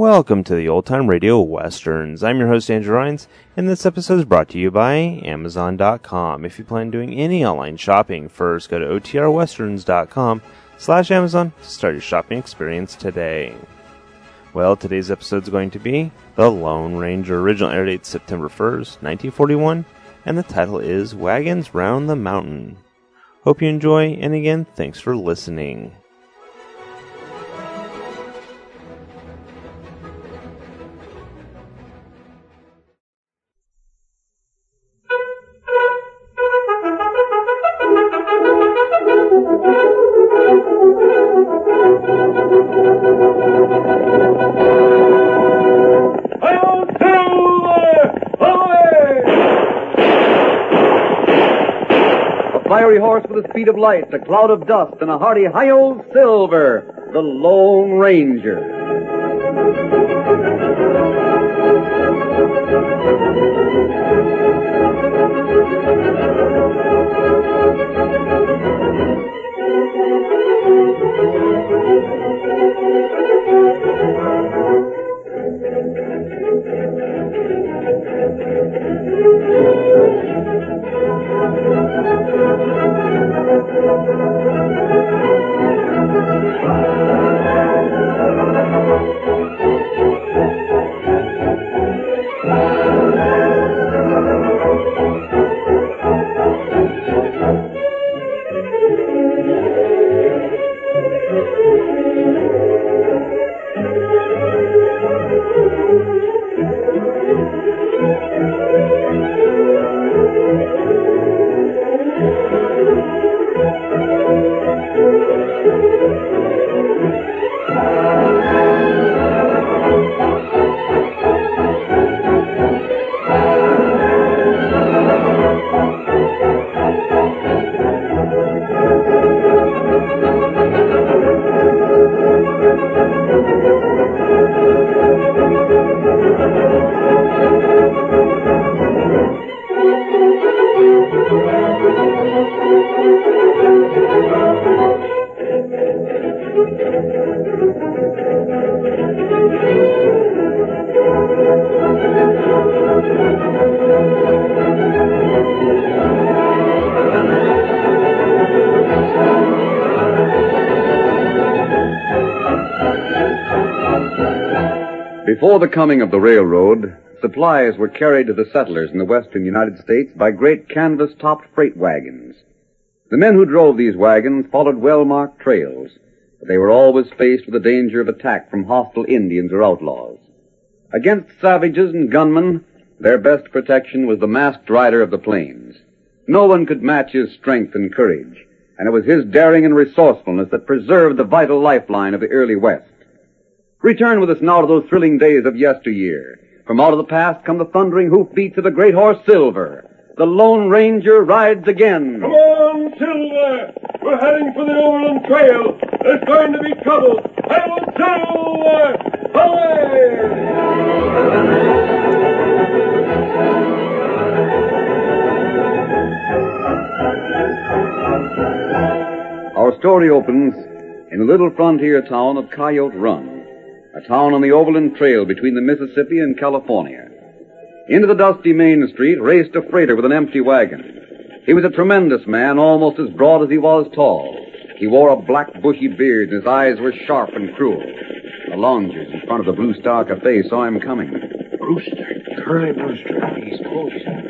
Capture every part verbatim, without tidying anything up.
Welcome to the Old Time Radio Westerns. I'm your host, Andrew Rines, and this episode is brought to you by Amazon dot com. If you plan on doing any online shopping, first go to O T R westerns dot com slash Amazon to start your shopping experience today. Well, today's episode is going to be The Lone Ranger. Original air date September first, nineteen forty-one, and the title is Wagons Round the Mountain. Hope you enjoy, and again, thanks for listening. Fiery horse with a speed of light, a cloud of dust, and a hearty hi-yo silver, the Lone Ranger. Before the coming of the railroad, supplies were carried to the settlers in the western United States by great canvas-topped freight wagons. The men who drove these wagons followed well-marked trails, but they were always faced with the danger of attack from hostile Indians or outlaws. Against savages and gunmen, their best protection was the masked rider of the plains. No one could match his strength and courage, and it was his daring and resourcefulness that preserved the vital lifeline of the early West. Return with us now to those thrilling days of yesteryear. From out of the past come the thundering hoofbeats of the great horse Silver. The Lone Ranger rides again. Come on, Silver! We're heading for the Overland Trail. There's going to be trouble. Hail, Silver! Away! Our story opens in the little frontier town of Coyote Run, a town on the Overland Trail between the Mississippi and California. Into the dusty main street raced a freighter with an empty wagon. He was a tremendous man, almost as broad as he was tall. He wore a black bushy beard, and his eyes were sharp and cruel. The loungers in front of the Blue Star Cafe saw him coming. Brewster, Curly Brewster, he's posing.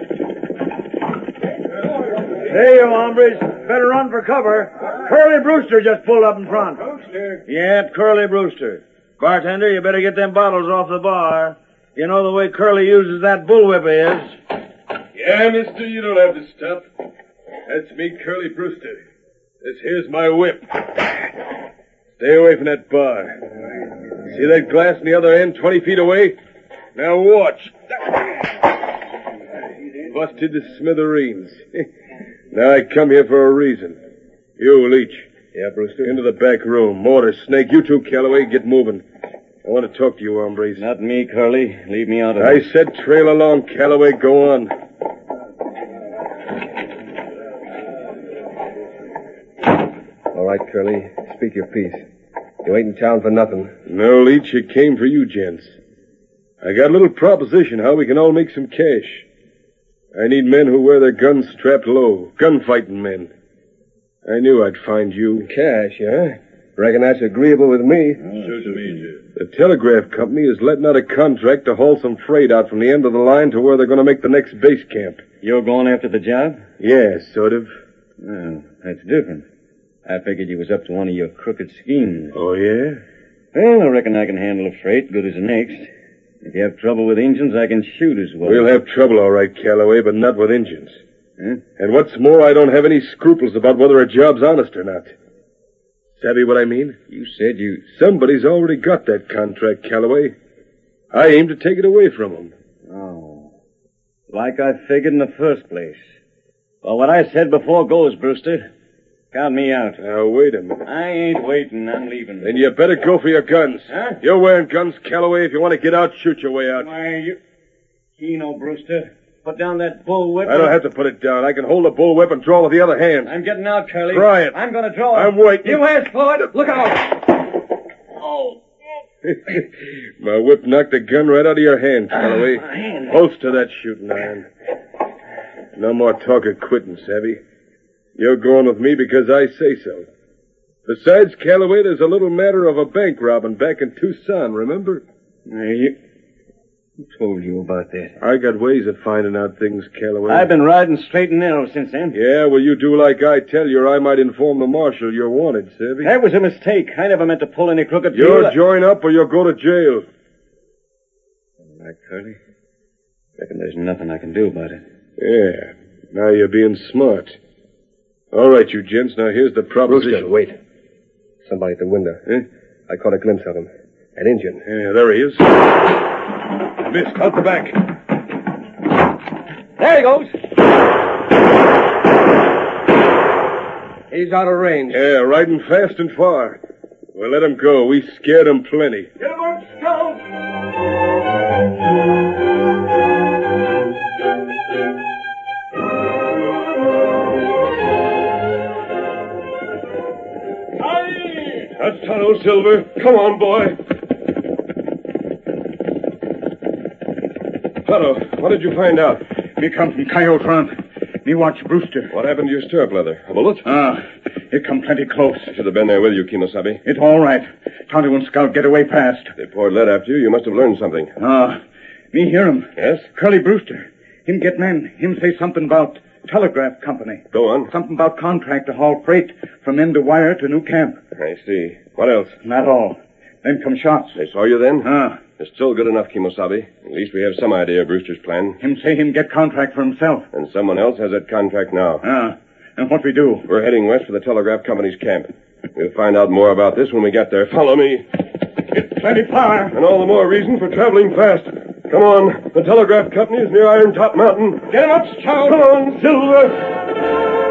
Hey, you hombres, better run for cover. Curly Brewster just pulled up in front. Brewster. Yep, Curly Brewster. Bartender, you better get them bottles off the bar. You know the way Curly uses that bullwhip is. Yeah, mister, you don't have to stop. That's me, Curly Brewster. This here's my whip. Stay away from that bar. See that glass in the other end, twenty feet away? Now watch. Busted to smithereens. Now I come here for a reason. You, Leach. Yeah, Brewster? Into the back room. Mortar, Snake, you two, Calloway, get moving. I want to talk to you, hombres. Not me, Curly. Leave me out of I it. said trail along, Calloway. Go on. All right, Curly. Speak your piece. You ain't in town for nothing. No, Leach, it came for you, gents. I got a little proposition how we can all make some cash. I need men who wear their guns strapped low, gunfighting men. I knew I'd find you. Cash, huh? Reckon that's agreeable with me. The telegraph company is letting out a contract to haul some freight out from the end of the line to where they're going to make the next base camp. You're going after the job? Yeah, sort of. Oh, that's different. I figured you was up to one of your crooked schemes. Oh, yeah? Well, I reckon I can handle a freight good as the next. If you have trouble with engines, I can shoot as well. We'll have trouble, all right, Calloway, but not with engines. Huh? And what's more, I don't have any scruples about whether a job's honest or not. Savvy what I mean? You said you... Somebody's already got that contract, Calloway. I aim to take it away from them. Oh. Like I figured in the first place. Well, what I said before goes, Brewster. Count me out. Now, wait a minute. I ain't waiting. I'm leaving. Then you better go for your guns. Huh? You're wearing guns, Calloway. If you want to get out, shoot your way out. Why, you... Keno, Brewster. Put down that bullwhip. I don't have to put it down. I can hold the bullwhip and draw with the other hand. I'm getting out, Curly. Try it. I'm going to draw. I'm waiting. You asked for it. Look out. Oh. My whip knocked the gun right out of your hand, Calloway. My hand. Close to that shooting iron. No more talk of quitting, Savvy. You're going with me because I say so. Besides, Calloway, there's a little matter of a bank robbing back in Tucson, remember? Hey, you... Who told you about that? I got ways of finding out things, Calloway. I've been riding straight and narrow since then. Yeah, well, you do like I tell you, or I might inform the marshal you're wanted, Savvy. That was a mistake. I never meant to pull any crooked You'll deal. join up or you'll go to jail. All right, Curly. Reckon there's nothing I can do about it. Yeah, now you're being smart. All right, you gents, now here's the proposition. Brewster, wait. Somebody at the window. Huh? I caught a glimpse of him. An Indian. Yeah, there he is. Missed, out the back. There he goes. He's out of range. Yeah, riding fast and far. Well, let him go. We scared him plenty. Get him up, Scout. That's Tonto, Silver. Come on, boy. Tonto, what did you find out? Me come from Coyote Run. Me watch Brewster. What happened to your stirrup leather? A bullet? Ah, it come plenty close. I should have been there with you, Kimosabe. It all right. Tonto and Scout get away fast. They poured lead after you. You must have learned something. Ah, me hear him. Yes? Curly Brewster. Him get men. Him say something about telegraph company. Go on. Something about contract to haul freight from end of wire to new camp. I see. What else? Not all. Then come shots. They saw you then? Ah, It's still good enough, Kimosabe. At least we have some idea of Brewster's plan. him say him get contract for himself. And someone else has that contract now. Ah, and what we do? We're heading west for the telegraph company's camp. We'll find out more about this when we get there. Follow me. Plenty far. And all the more reason for traveling fast. Come on. The telegraph company is near Iron Top Mountain. Get him up, Scout. Come on, Silver.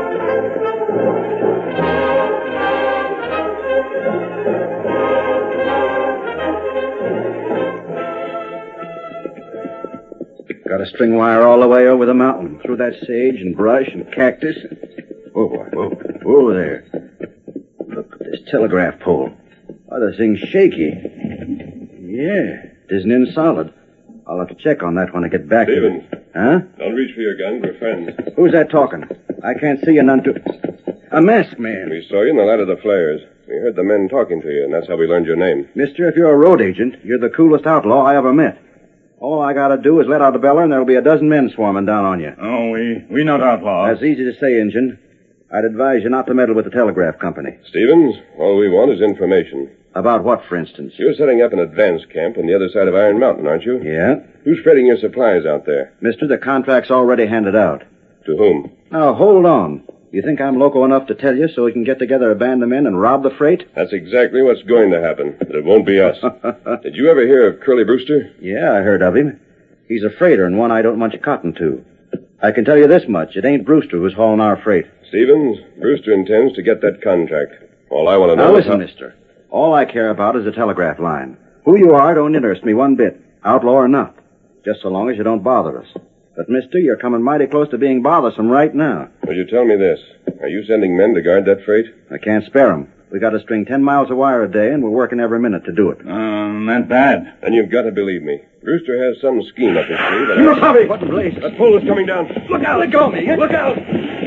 Got a string wire all the way over the mountain, through that sage and brush and cactus. Whoa, whoa, whoa there. Look at this telegraph pole. Why, the thing's shaky. Yeah, it isn't in solid. I'll have to check on that when I get back. Stevens. Huh? Don't reach for your gun. We're friends. Who's that talking? I can't see you none too... A masked man. We saw you in the light of the flares. We heard the men talking to you, and that's how we learned your name. Mister, if you're a road agent, you're the coolest outlaw I ever met. All I gotta do is let out a beller, and there'll be a dozen men swarming down on you. Oh, we we not outlaws. That's easy to say, Injun. I'd advise you not to meddle with the telegraph company. Stevens, all we want is information. About what, for instance? You're setting up an advance camp on the other side of Iron Mountain, aren't you? Yeah. Who's freighting your supplies out there? Mister, the contract's already handed out. To whom? Now, hold on. You think I'm local enough to tell you so we can get together a band of men and rob the freight? That's exactly what's going to happen, but it won't be us. Did you ever hear of Curly Brewster? Yeah, I heard of him. He's a freighter and one I don't munch cotton to. I can tell you this much. It ain't Brewster who's hauling our freight. Stevens, Brewster intends to get that contract. All I want to know Now is listen, how... mister. All I care about is the telegraph line. Who you are don't interest me one bit, outlaw or not. Just so long as you don't bother us. But, mister, you're coming mighty close to being bothersome right now. Will you tell me this? Are you sending men to guard that freight? I can't spare 'em. We got to string ten miles of wire a day, and we're working every minute to do it. Um, not bad. And you've got to believe me. Brewster has some scheme up his sleeve. that You I- Bobby! What in blazes? That pole is coming down. Look out! Let go of me! Look out!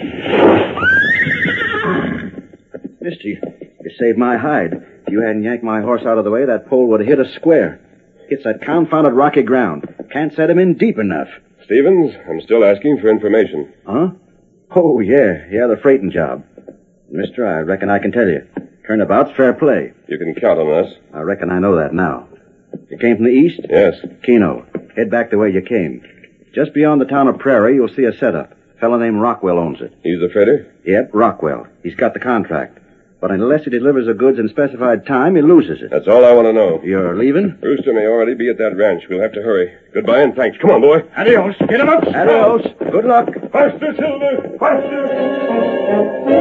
Mister, you, you saved my hide. If you hadn't yanked my horse out of the way, that pole would have hit us square. It's that confounded rocky ground. Can't set him in deep enough. Stevens, I'm still asking for information. Huh? Oh, yeah. Yeah, the freighting job. Mister, I reckon I can tell you. Turnabout's fair play. You can count on us. I reckon I know that now. You came from the east? Yes. Keno. Head back the way you came. Just beyond the town of Prairie, you'll see a setup. A fellow named Rockwell owns it. He's the freighter? Yep, Rockwell. He's got the contract. But unless he delivers the goods in specified time, he loses it. That's all I want to know. You're leaving? Brewster may already be at that ranch. We'll have to hurry. Goodbye and thanks. Come on, boy. Adios. Get him up. Adios. Good luck. Faster, Silver! Faster!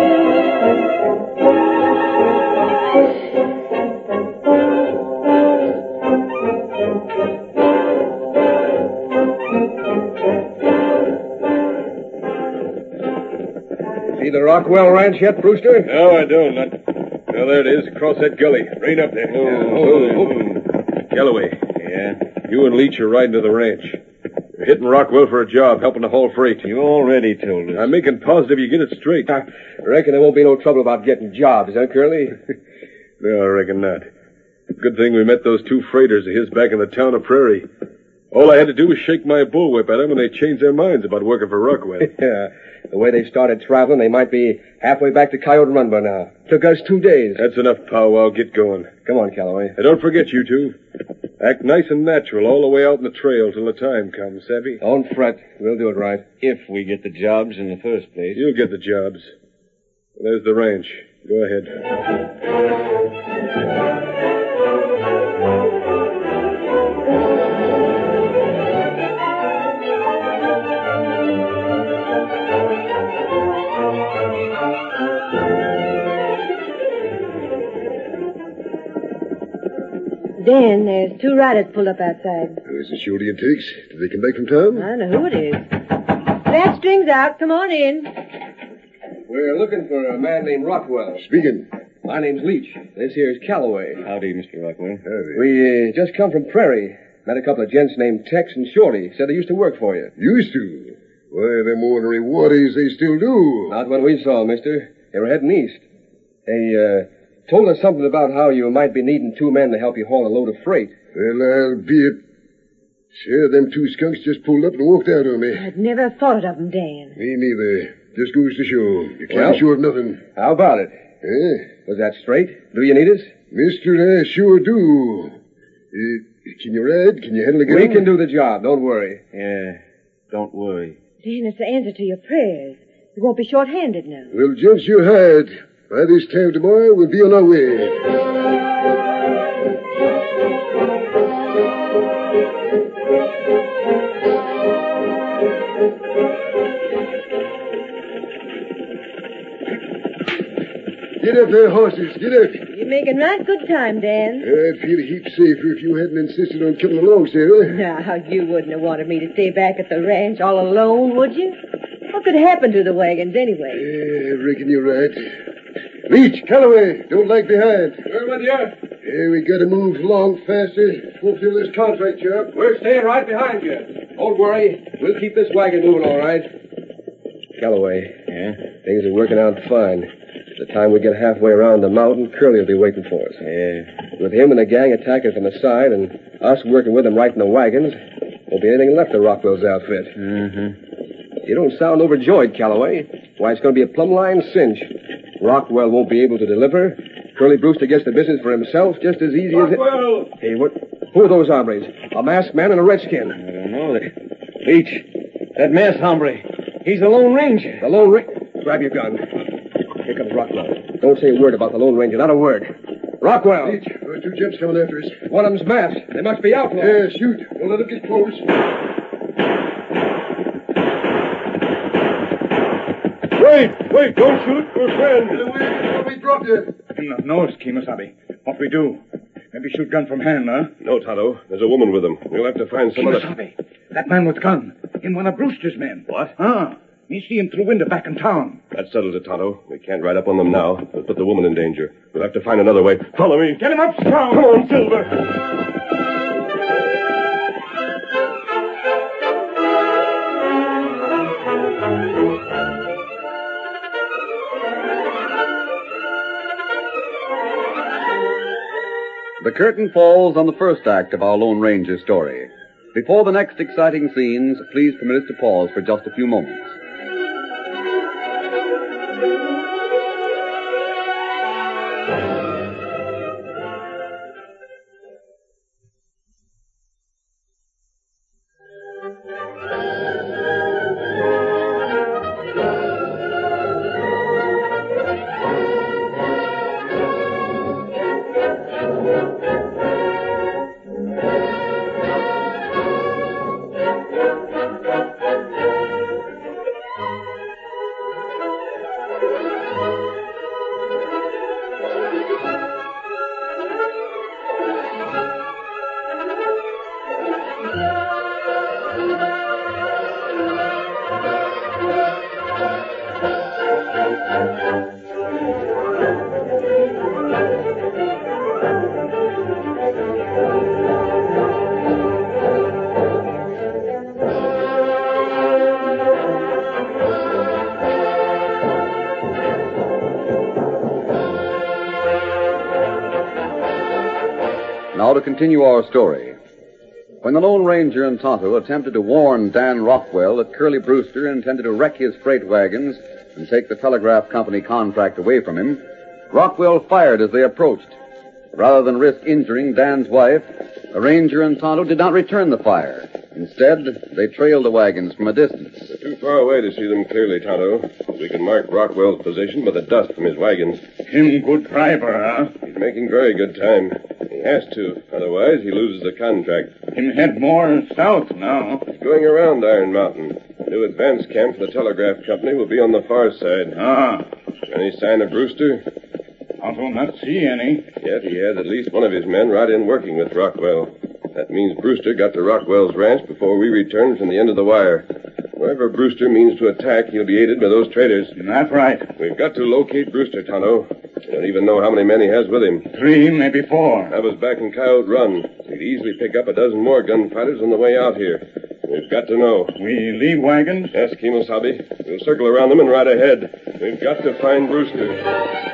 See the Rockwell Ranch yet, Brewster? No, I don't. Not... Well, there it is, across that gully. Rein up there. Oh, oh. Galloway. Yeah? You and Leach are riding to the ranch. You're hitting Rockwell for a job, helping to haul freight. You already told us. I'm making positive you get it straight. I reckon there won't be no trouble about getting jobs, huh, Curly? No, I reckon not. Good thing we met those two freighters of his back in the town of Prairie. All I had to do was shake my bullwhip at them, and they changed their minds about working for Rockwell. Yeah. The way they started traveling, they might be halfway back to Coyote Run by now. Took us two days. That's enough powwow. Get going. Come on, Calloway. And don't forget, you two. Act nice and natural all the way out in the trail till the time comes, savvy? Don't fret. We'll do it right. If we get the jobs in the first place. You'll get the jobs. There's the ranch. Go ahead. Dan, there's two riders pulled up outside. Is it Shorty and Tiggs? Did they come back from town? I don't know who it is. That string's out. Come on in. We're looking for a man named Rockwell. Speaking. My name's Leach. This here's Calloway. Howdy, Mister Rockwell. Howdy. We uh, just come from Prairie. Met a couple of gents named Tex and Shorty. Said they used to work for you. Used to. Why, them ornery waddies, they still do. Not when we saw 'em, mister. They were heading east. They, uh, told us something about how you might be needing two men to help you haul a load of freight. Well, I'll be it. Sure, them two skunks just pulled up and walked out on me. I'd never thought of them, Dan. Me neither. Just goes to show. You can't Well- be sure of nothing. How about it? Eh? Was that straight? Do you need us? Mister, I sure do. Uh, can you ride? Can you handle a gun? We can do the job. Don't worry. Yeah, don't worry. Dan, it's the answer to your prayers. You won't be short-handed now. Well, gents, you hide. By this time tomorrow, we'll be on our way. Get up there, horses. Get up. You're making right good time, Dan. I'd feel a heap safer if you hadn't insisted on coming along, Sarah. Now, you wouldn't have wanted me to stay back at the ranch all alone, would you? What could happen to the wagons anyway? Yeah, I reckon you're right. Leach, Calloway, don't lag behind. We're with you. Yeah, we gotta move along faster. Fulfill this contract job. We're staying right behind you. Don't worry. We'll keep this wagon moving all right. Calloway. Yeah? Things are working out fine. By the time we get halfway around the mountain, Curly will be waiting for us. Yeah. With him and the gang attacking from the side and us working with them right in the wagons, won't be anything left of Rockwell's outfit. Mm-hmm. You don't sound overjoyed, Calloway. Why, it's going to be a plumb line cinch. Rockwell won't be able to deliver. Curly Brewster gets the business for himself just as easy as it... Rockwell! Hey, what? Who are those hombres? A masked man and a redskin. I don't know. Leach, that masked hombre. He's the Lone Ranger. The Lone Ranger... Grab your gun. Here comes Rockwell. Don't say a word about the Lone Ranger. Not a word. Rockwell! Leach, there are two gents coming after us. One of them's masked. They must be outlaws. Yeah, shoot. Don't let them get close. Wait! Wait! Don't shoot! We're friends! We dropped it. No, no, Kemosabe. What we do? Maybe shoot gun from hand, huh? No, Tonto. There's a woman with them. We'll have to find some other... Kemosabe. That man with gun. In one of Brewster's men. What? Ah. Me see him through window back in town. That settles it, Tonto. We can't ride up on them now. It'll put the woman in danger. We'll have to find another way. Follow me. Get him up, Scout. Come on, Silver. The curtain falls on the first act of our Lone Ranger story. Before the next exciting scenes, please permit us to pause for just a few moments. Now to continue our story. When the Lone Ranger and Tonto attempted to warn Dan Rockwell that Curly Brewster intended to wreck his freight wagons and take the telegraph company contract away from him, Rockwell fired as they approached. Rather than risk injuring Dan's wife, the Ranger and Tonto did not return the fire. Instead, they trailed the wagons from a distance. They're too far away to see them clearly, Tonto. We can mark Rockwell's position by the dust from his wagons. Him good driver, huh? He's making very good time. He has to. Otherwise, he loses the contract. Him head more south now. He's going around Iron Mountain. The new advance camp for the telegraph company will be on the far side. Ah. Any sign of Brewster? I do not see any. Yet he has at least one of his men right in working with Rockwell. That means Brewster got to Rockwell's ranch before we returned from the end of the wire. Wherever Brewster means to attack, he'll be aided by those traitors. That's right. We've got to locate Brewster, Tonto. We don't even know how many men he has with him. Three, maybe four. That was back in Coyote Run. We'd easily pick up a dozen more gunfighters on the way out here. We've got to know. We leave wagons? Yes, Kemosabe. We'll circle around them and ride ahead. We've got to find Brewster.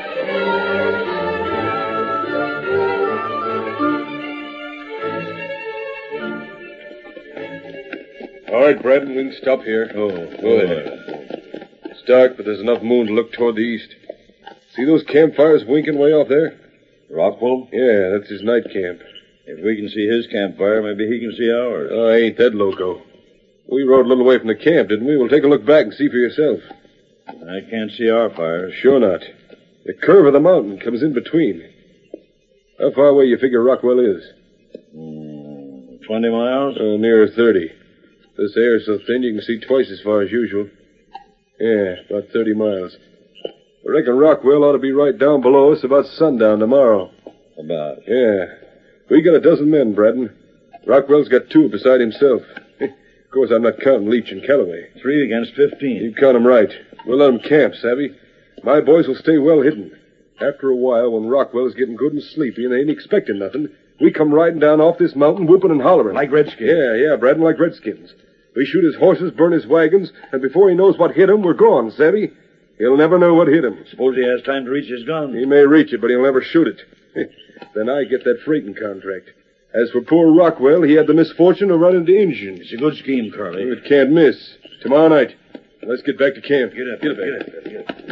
All right, Brad, we can stop here. Oh, go ahead. It's dark, but there's enough moon to look toward the east. See those campfires winking way off there? Rockwell? Yeah, that's his night camp. If we can see his campfire, maybe he can see ours. Oh, I ain't that loco. We rode a little way from the camp, didn't we? We'll take a look back and see for yourself. I can't see our fires. Sure not. The curve of the mountain comes in between. How far away you figure Rockwell is? Mm, Twenty miles? Uh, nearer thirty. This air is so thin you can see twice as far as usual. Yeah, about thirty miles. I reckon Rockwell ought to be right down below us about sundown tomorrow. About? Yeah. We got a dozen men, Braden. Rockwell's got two beside himself. Of course, I'm not counting Leach and Calloway. Three against fifteen. You count 'em right. We'll let 'em camp, savvy? My boys will stay well hidden. After a while, when Rockwell is getting good and sleepy and ain't expecting nothing, we come riding down off this mountain, whooping and hollering. Like redskins? Yeah, yeah, Braden, like redskins. We shoot his horses, burn his wagons, and before he knows what hit him, we're gone, savvy? He'll never know what hit him. Suppose he has time to reach his gun. He may reach it, but he'll never shoot it. Then I get that freighting contract. As for poor Rockwell, he had the misfortune to run into Indians. It's a good scheme, Curly. It can't miss. Tomorrow night. Let's get back to camp. Get up, get up, get up, get up.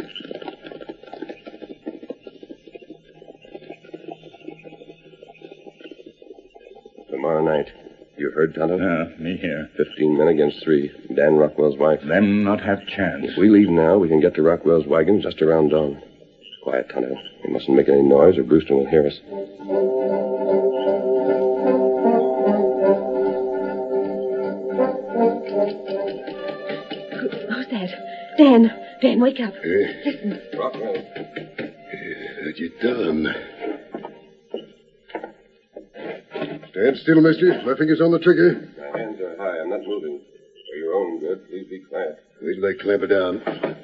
Tomorrow night. You heard, Tonto? Yeah, me here. Fifteen men against three. Dan Rockwell's wife. Them not have chance. If we leave now, we can get to Rockwell's wagon just around dawn. Quiet, Tonto. We mustn't make any noise or Brewster will hear us. Who's that? Dan. Dan, wake up. Hey. Listen. Rockwell. What you done? Stand still, mister. My finger's on the trigger. My hands are high. I'm not moving. Are your own good, please be quiet. Wait till I clamp it down.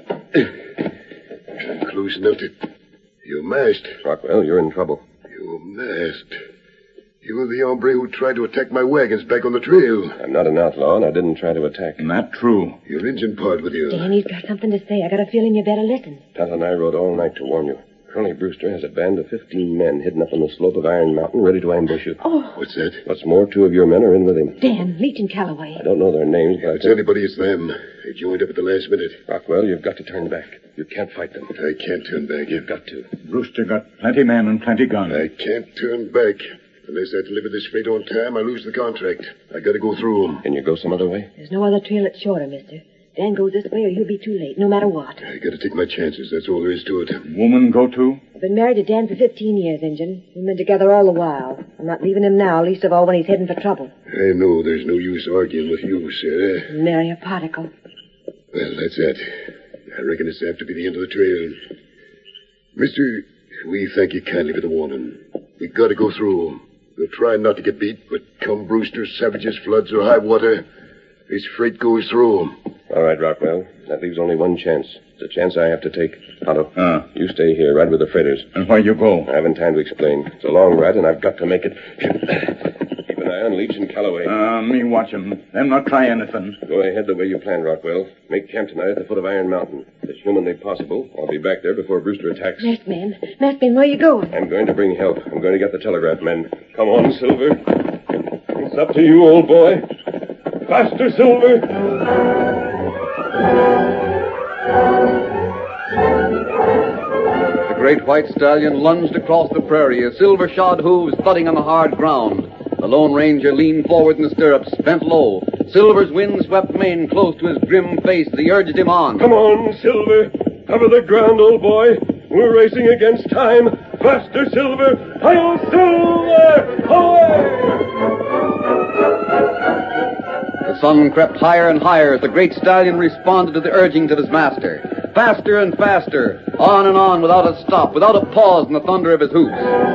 I'm close enough to... You're masked. Rockwell, you're in trouble. You're masked. You're the hombre who tried to attack my wagons back on the trail. I'm not an outlaw, and I didn't try to attack. Not true. Your engine part with you. Dan, he's got something to say. I got a feeling you better listen. Tonto and I rode all night to warn you. Curly Brewster has a band of fifteen men hidden up on the slope of Iron Mountain, ready to ambush you. Oh. What's that? What's more, two of your men are in with him. Dan, Leach and Calloway. I don't know their names, but I It's anybody, it's them. They joined up at the last minute. Rockwell, you've got to turn back. You can't fight them. I can't turn back. You've got to. Brewster got plenty men and plenty guns. I can't turn back. Unless I deliver this freight on time, I lose the contract. I gotta go through them. Can you go some other way? There's no other trail that's shorter, mister. Dan goes this way or he'll be too late, no matter what. I gotta take my chances. That's all there is to it. Woman go too? I've been married to Dan for fifteen years, Injun. We've been together all the while. I'm not leaving him now, least of all when he's heading for trouble. I know there's no use arguing with you, Sarah. Marry a particle. Well, that's it. I reckon it's apt to be the end of the trail. Mister, we thank you kindly for the warning. We gotta go through. We'll try not to get beat, but come Brewster, savages, floods, or high water, this freight goes through. All right, Rockwell. That leaves only one chance. It's a chance I have to take. Tonto, Uh, you stay here, ride with the freighters. and where you go? I haven't time to explain. It's a long ride, and I've got to make it. Keep an eye on Leach and Calloway. Uh, me watch 'em. Them not try anything. Go ahead the way you planned, Rockwell. Make camp tonight at the foot of Iron Mountain. If it's humanly possible, I'll be back there before Brewster attacks. Masked man. Masked man, where you going? I'm going to bring help. I'm going to get the telegraph men. Come on, Silver. It's up to you, old boy. Faster, Silver. The great white stallion lunged across the prairie, his silver-shod hooves thudding on the hard ground. The Lone Ranger leaned forward in the stirrups, bent low. Silver's wind-swept mane close to his grim face as he urged him on. Come on, Silver. Cover the ground, old boy. We're racing against time. Faster, Silver. Hi-yo, Silver! Away! The sun crept higher and higher as the great stallion responded to the urgings of his master. Faster and faster, on and on without a stop, without a pause in the thunder of his hoofs.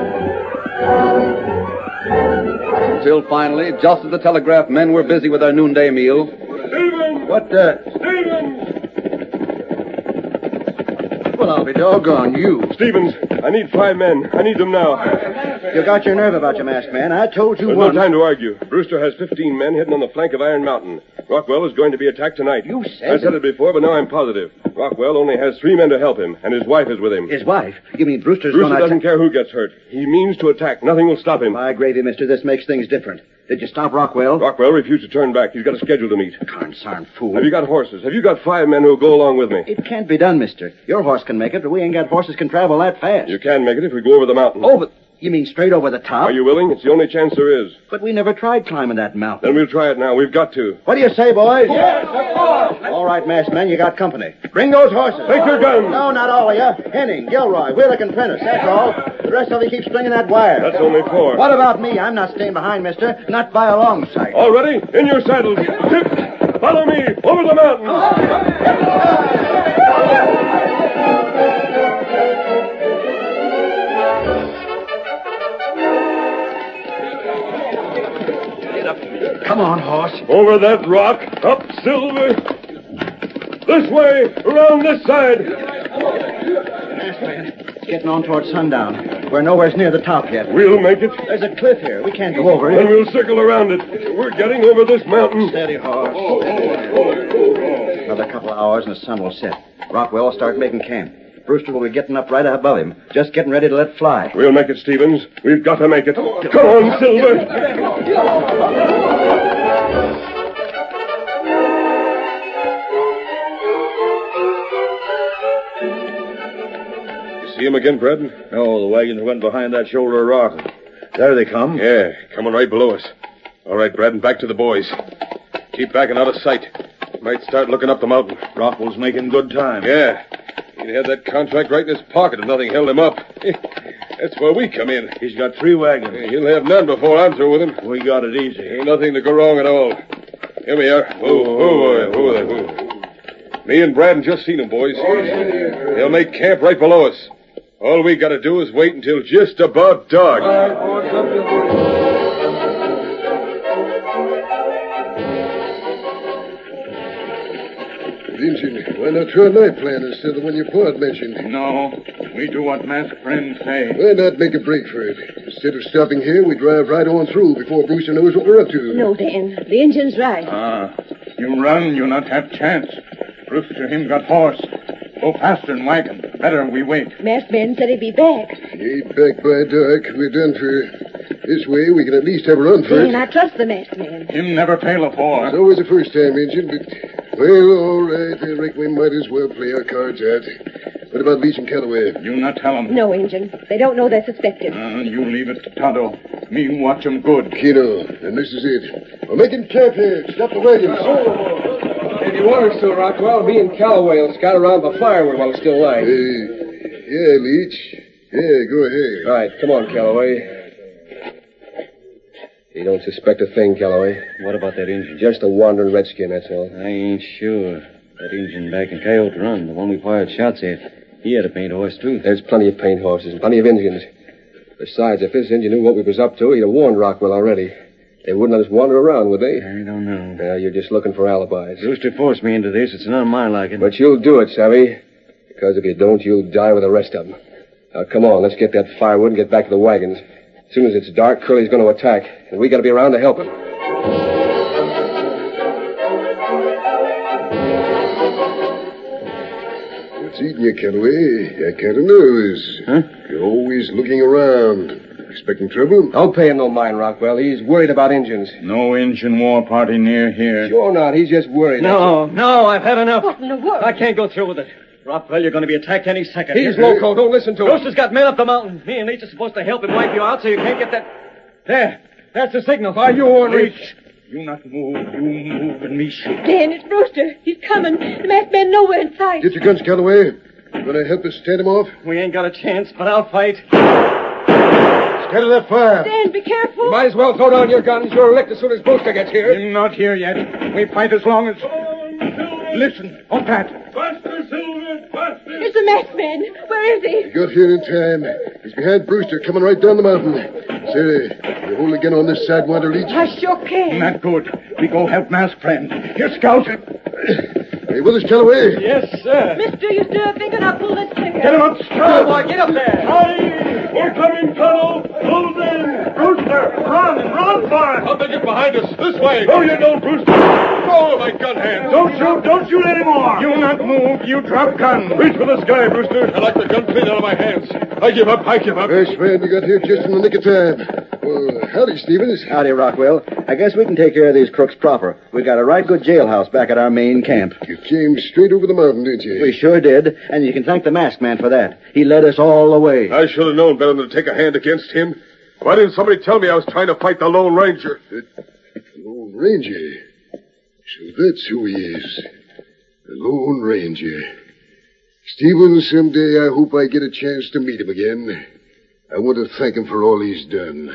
Until finally, just as the telegraph men were busy with their noonday meal... Stephen! What the... Stevens! Well, I'll be doggone you. Stevens, I need five men. I need them now. You got your nerve about you, masked man. I told you There's once. no time to argue. Brewster has fifteen men hidden on the flank of Iron Mountain. Rockwell is going to be attacked tonight. You said I said it before, but now I'm positive. Rockwell only has three men to help him, and his wife is with him. His wife? You mean Brewster's Brewster gonna doesn't attack- care who gets hurt. He means to attack. Nothing will stop him. My gravy, mister, this makes things different. Did you stop Rockwell? Rockwell refused to turn back. He's got a schedule to meet. Consarn fool. Have you got horses? Have you got five men who'll go along with me? It can't be done, mister. Your horse can make it, but we ain't got horses can travel that fast. You can make it if we go over the mountain. Over... You mean straight over the top? Are you willing? It's the only chance there is. But we never tried climbing that mountain. Then we'll try it now. We've got to. What do you say, boys? Yes, of course. All right, masked men, you got company. Bring those horses. Take your guns. No, not all of you. Henning, Gilroy, Willick, and Prentice. That's all. The rest of you keep stringing that wire. That's only four. What about me? I'm not staying behind, mister. Not by a long sight. All ready? In your saddles. Tip. Follow me. Over the mountain. Come on, horse. Over that rock. Up, Silver. This way. Around this side. Masked man, it's getting on towards sundown. We're nowhere near the top yet. We'll make it. There's a cliff here. We can't go over Then it. we'll circle around it. We're getting over this mountain. Steady, horse. Another couple of hours and the sun will set. Rockwell will start making camp. Brewster will be getting up right above him, just getting ready to let fly. We'll make it, Stevens. We've got to make it. Come on, Silver. See him again, Fred? No, the wagons went behind that shoulder of rock. There they come. Yeah, coming right below us. All right, Braden, back to the boys. Keep backing out of sight. Might start looking up the mountain. Rockwell's making good time. Yeah. He'd had that contract right in his pocket if nothing held him up. That's where we come in. He's got three wagons. He'll have none before I'm through with him. We got it easy. Ain't nothing to go wrong at all. Here we are. Move, move, move there, move. Me and Braden just seen them, boys. They'll make camp right below us. All we got to do is wait until just about dark. Injun, why not try my plan instead of the one your pa had mentioned? No, we do what masked friends say. Why not make a break for it? Instead of stopping here, we drive right on through before Brewster knows what we're up to. No, Dan. The Injun's right. Ah, you run, you not have chance. Brewster him got horse. Go faster than wagon. Better we wait. Masked man said he'd be back. He ain't back by dark. We're done for. This way, we can at least have a run for Dan, it. I trust the masked man. Him never fail afore. It's always the first time, Injun, but... Well, all right. I reckon we might as well play our cards out. What about Leach and Calloway? You not tell 'em. No, Injun. They don't know they're suspected. Uh, you leave it to Tonto. Me watch 'em good. Keno, and this is it. We're making camp here. Stop the wagons. If you want us to, Rockwell, me and Calloway will scout around the firewood while it's still light. Uh, yeah, Leach. Yeah, go ahead. All right, come on, Calloway. You don't suspect a thing, Calloway. What about that Injun? Just a wandering redskin, that's all. I ain't sure. That Injun back in Coyote Run, the one we fired shots at, he had a paint horse, too. There's plenty of paint horses and plenty of Indians. Besides, if this Indian knew what we was up to, he'd have warned Rockwell already. They wouldn't let us wander around, would they? I don't know. Well, you're just looking for alibis. Brewster forced me into this. It's none of my liking. But you'll do it, Savvy. Because if you don't, you'll die with the rest of them. Now, come on, let's get that firewood and get back to the wagons. As soon as it's dark, Curly's going to attack, and we got to be around to help him. What's eating you, Calloway? I kind of knows. Huh? You're always looking around. Expecting trouble? Don't pay him no mind, Rockwell. He's worried about Injuns. No Injun war party near here. Sure not. He's just worried. No, no, I've had enough. What in the world? I can't go through with it. Rockwell, you're going to be attacked any second. He's loco. Don't listen to him. Brewster's got men up the mountain. Me and Leach are supposed to help him wipe you out so you can't get that... There. That's the signal. Why, you warn Leach. You not move. You move and me shoot. Dan, it's Brewster. He's coming. The masked man nowhere in sight. Get your guns, Calloway. You going to help us stand him off? We ain't got a chance, but I'll fight. Scatter that fire. Dan, be careful. You might as well throw down your guns. You're licked as soon as Brewster gets here. Him not here yet. We fight as long as... Listen. On that. Faster, Silver! Faster! It's the masked man. Where is he? We got here in time. He's behind Brewster, coming right down the mountain. Sarah, you hold again on this side, Wander Leach? I sure can. Not good. We go help masked friend. Here, Scout. Hey, with us, Calloway? Yes, sir. Mister, you still thinking I'll pull this trigger? Get him up, Scout. Boy, get up there. Hurry! We're coming, Tunnel! Move in! Brewster, run, run for it. How they get behind us? This way! Oh, you don't, Brewster! Oh, my gun hand! Don't shoot, don't shoot anymore. You not move, you drop gun. Reach for the sky, Brewster. I like the gun clean out of my hands. I give up, I give up. Yes, man, you got here just in the nick of time. Well, howdy, Stevens. Howdy, Rockwell. I guess we can take care of these crooks proper. We got a right good jailhouse back at our main camp. You came straight over the mountain, didn't you? We sure did, and you can thank the masked man for that. He led us all the way. I should have known better than to take a hand against him. Why didn't somebody tell me I was trying to fight the Lone Ranger? The Lone Ranger? So that's who he is. The Lone Ranger. Stevens, someday I hope I get a chance to meet him again. I want to thank him for all he's done.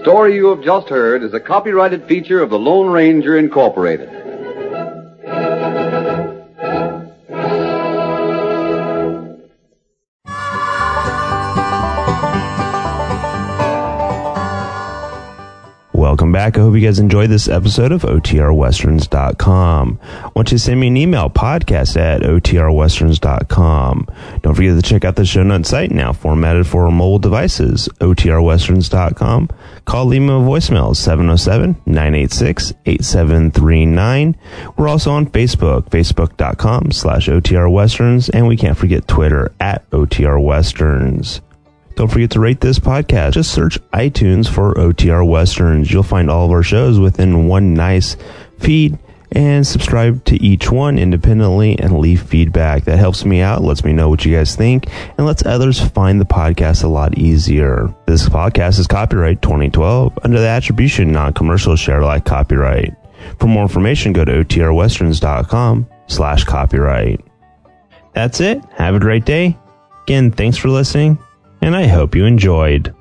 story you have just heard is a copyrighted feature of the Lone Ranger Incorporated. Welcome back. I hope you guys enjoyed this episode of O T R Westerns dot com. I want you to send me an email, podcast at O T R Westerns dot com. Don't forget to check out the show notes site, now formatted for mobile devices, O T R Westerns dot com. Call, leave me a voicemail, seven oh seven, nine eight six, eight seven three nine. We're also on Facebook, facebook dot com slash O T R Westerns, and we can't forget Twitter at O T R Westerns. Don't forget to rate this podcast. Just search iTunes for O T R Westerns. You'll find all of our shows within one nice feed, and subscribe to each one independently and leave feedback. That helps me out, lets me know what you guys think, and lets others find the podcast a lot easier. This podcast is copyright twenty twelve under the attribution non-commercial share alike copyright. For more information, go to O T R Westerns dot com slash copyright. That's it. Have a great day. Again, thanks for listening, and I hope you enjoyed.